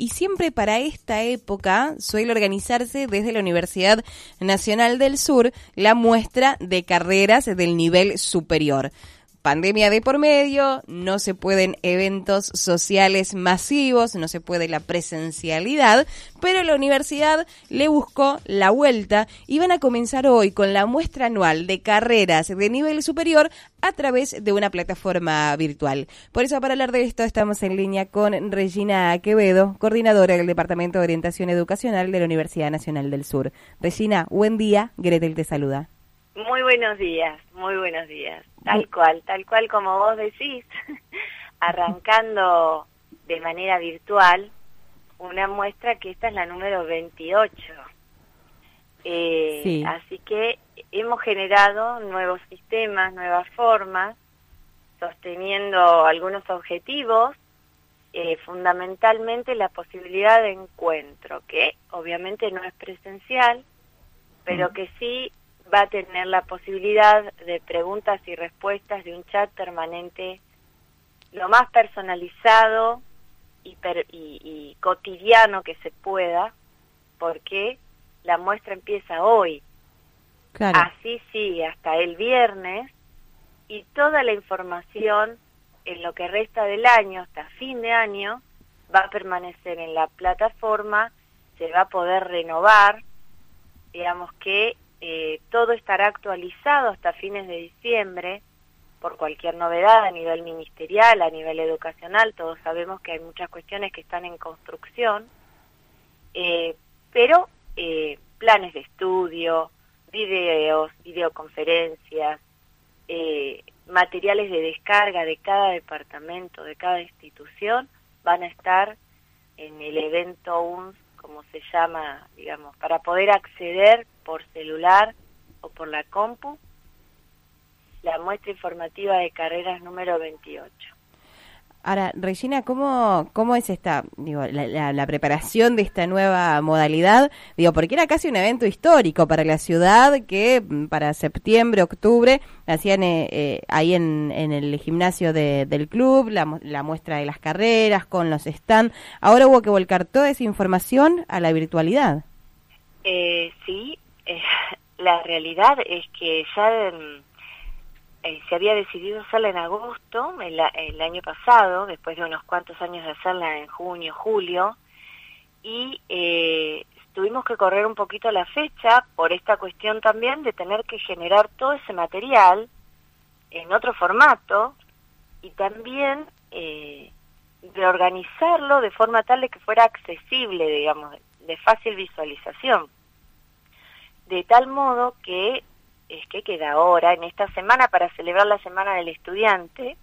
y siempre para esta época suele organizarse desde la Universidad Nacional del Sur la muestra de carreras del nivel superior. Pandemia de por medio, no se pueden eventos sociales masivos, no se puede la presencialidad, pero la universidad le buscó la vuelta y van a comenzar hoy con la muestra anual de carreras de nivel superior a través de una plataforma virtual. Por eso, para hablar de esto, estamos en línea con Regina Quevedo, coordinadora del Departamento de Orientación Educacional de la Universidad Nacional del Sur. Regina, buen día, Gretel te saluda. Muy buenos días, muy buenos días. Tal cual como vos decís, arrancando de manera virtual una muestra que esta es la número 28. Sí. Así que hemos generado nuevos sistemas, nuevas formas, sosteniendo algunos objetivos, fundamentalmente la posibilidad de encuentro, que obviamente no es presencial, pero que sí va a tener la posibilidad de preguntas y respuestas, de un chat permanente lo más personalizado y cotidiano que se pueda, porque la muestra empieza hoy. Claro. Así sigue hasta el viernes, y toda la información en lo que resta del año, hasta fin de año, va a permanecer en la plataforma, se va a poder renovar, digamos que todo estará actualizado hasta fines de diciembre por cualquier novedad a nivel ministerial, a nivel educacional. Todos sabemos que hay muchas cuestiones que están en construcción, pero planes de estudio, videos, videoconferencias, materiales de descarga de cada departamento, de cada institución, van a estar en el evento UNS, como se llama, digamos, para poder acceder por celular o por la compu, la muestra informativa de carreras número 28. Ahora, Regina, ¿cómo es esta, la preparación de esta nueva modalidad? Porque era casi un evento histórico para la ciudad que para septiembre, octubre hacían ahí en el gimnasio del club la muestra de las carreras con los stands. Ahora hubo que volcar toda esa información a la virtualidad. Sí, la realidad es que ya se había decidido hacerla en agosto, el año pasado, después de unos cuantos años de hacerla en junio, julio, y tuvimos que correr un poquito la fecha por esta cuestión también de tener que generar todo ese material en otro formato y también reorganizarlo de forma tal de que fuera accesible, digamos, de fácil visualización. De tal modo que queda ahora, en esta semana, para celebrar la Semana del Estudiante,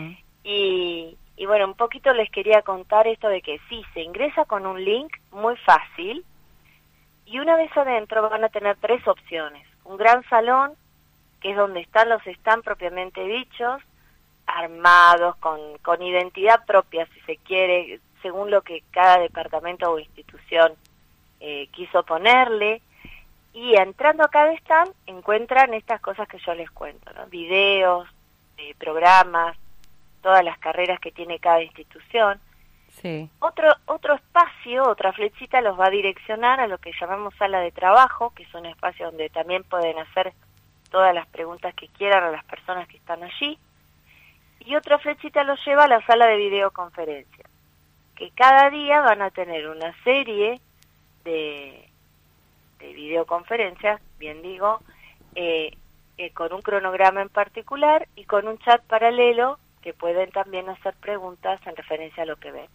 y bueno, un poquito les quería contar esto de que sí, se ingresa con un link muy fácil, y una vez adentro van a tener 3 opciones. Un gran salón, que es donde están los stands propiamente dichos, armados, con identidad propia, si se quiere, según lo que cada departamento o institución quiso ponerle. Y entrando a cada stand encuentran estas cosas que yo les cuento, ¿no? Videos, programas, todas las carreras que tiene cada institución. Sí. Otro espacio, otra flechita los va a direccionar a lo que llamamos sala de trabajo, que es un espacio donde también pueden hacer todas las preguntas que quieran a las personas que están allí. Y otra flechita los lleva a la sala de videoconferencia, que cada día van a tener una serie de videoconferencias, bien digo, con un cronograma en particular y con un chat paralelo que pueden también hacer preguntas en referencia a lo que ven.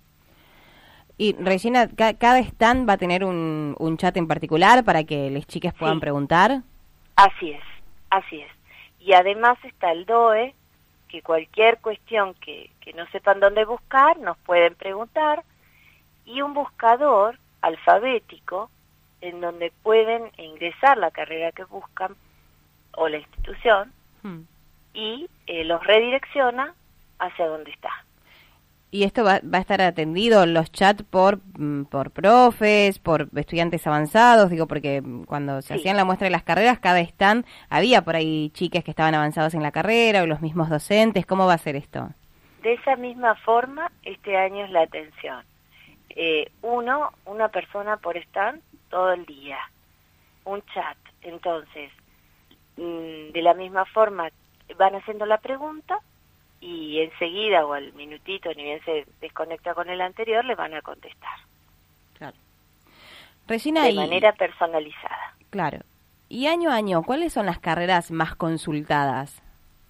Y Regina, ¿cada stand va a tener un chat en particular para que las chicas puedan preguntar? Así es. Y además está el DOE, que cualquier cuestión que no sepan dónde buscar, nos pueden preguntar, y un buscador alfabético en donde pueden ingresar la carrera que buscan o la institución y los redirecciona hacia donde está. ¿Y esto va a estar atendido, los chats, por profes, por estudiantes avanzados? Porque cuando se hacían la muestra de las carreras, cada stand había por ahí chicas que estaban avanzados en la carrera o los mismos docentes. ¿Cómo va a ser esto? De esa misma forma, este año es la atención. una persona por stand todo el día, un chat. Entonces, de la misma forma, van haciendo la pregunta y enseguida o al minutito, ni bien se desconecta con el anterior, le van a contestar. Claro. Regina, de manera personalizada. Claro. Y año a año, ¿cuáles son las carreras más consultadas?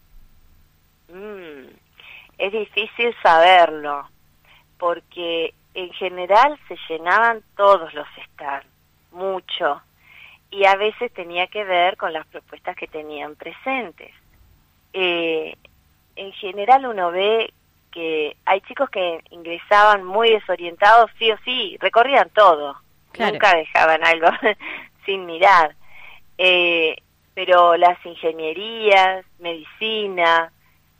Es difícil saberlo, porque en general se llenaban todos los stands, mucho, y a veces tenía que ver con las propuestas que tenían presentes. En general uno ve que hay chicos que ingresaban muy desorientados, sí o sí, recorrían todo, claro. Nunca dejaban algo sin mirar. Pero las ingenierías, medicina,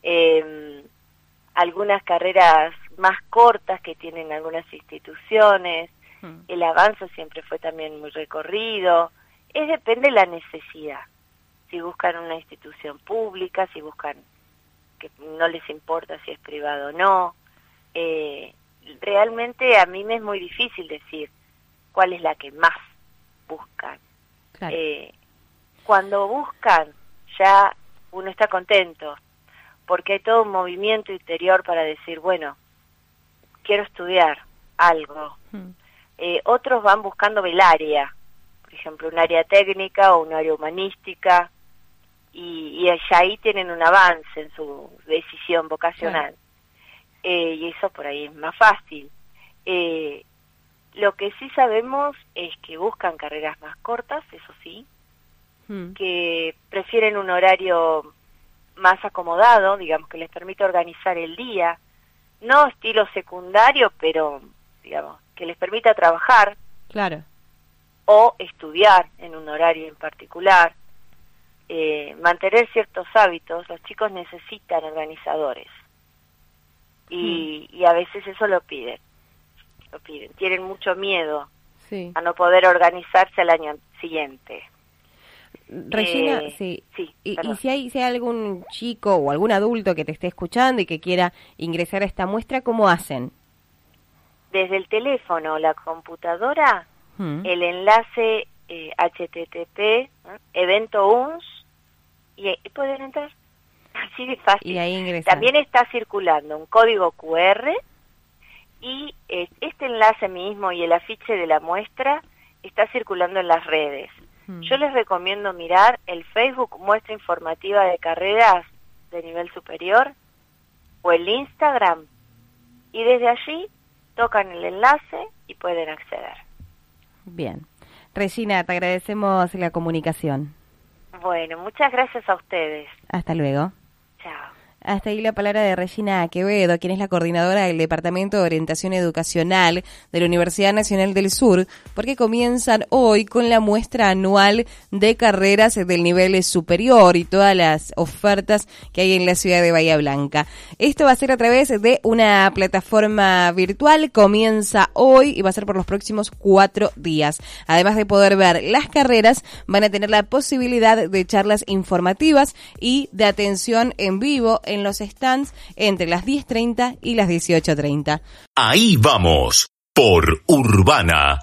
algunas carreras más cortas que tienen algunas instituciones, el avance siempre fue también muy recorrido, depende de la necesidad, si buscan una institución pública, si buscan que no les importa si es privado o no, realmente a mí me es muy difícil decir cuál es la que más buscan. Claro. Cuando buscan, ya uno está contento, porque hay todo un movimiento interior para decir, bueno, quiero estudiar algo. Otros van buscando el área, por ejemplo, un área técnica o un área humanística, y ya ahí tienen un avance en su decisión vocacional. Y eso por ahí es más fácil. Lo que sí sabemos es que buscan carreras más cortas, eso sí, que prefieren un horario más acomodado, digamos, que les permite organizar el día, no estilo secundario, pero, digamos, que les permita trabajar, claro, o estudiar en un horario en particular, mantener ciertos hábitos. Los chicos necesitan organizadores, y a veces eso lo piden, tienen mucho miedo a no poder organizarse al año siguiente. Regina, sí. Y si hay algún chico o algún adulto que te esté escuchando y que quiera ingresar a esta muestra, ¿cómo hacen? Desde el teléfono o la computadora, el enlace http evento UNS, y pueden entrar, así de fácil. Y ahí ingresan. También está circulando un código QR, y este enlace mismo y el afiche de la muestra está circulando en las redes. Yo les recomiendo mirar el Facebook Muestra Informativa de Carreras de Nivel Superior o el Instagram, y desde allí tocan el enlace y pueden acceder. Bien. Regina, te agradecemos la comunicación. Bueno, muchas gracias a ustedes. Hasta luego. Chao. Hasta ahí la palabra de Regina Quevedo, quien es la coordinadora del Departamento de Orientación Educacional de la Universidad Nacional del Sur, porque comienzan hoy con la muestra anual de carreras del nivel superior y todas las ofertas que hay en la ciudad de Bahía Blanca. Esto va a ser a través de una plataforma virtual, comienza hoy y va a ser por los próximos 4 días. Además de poder ver las carreras, van a tener la posibilidad de charlas informativas y de atención en vivo en los stands entre las 10:30 y las 18:30. Ahí vamos, por Urbana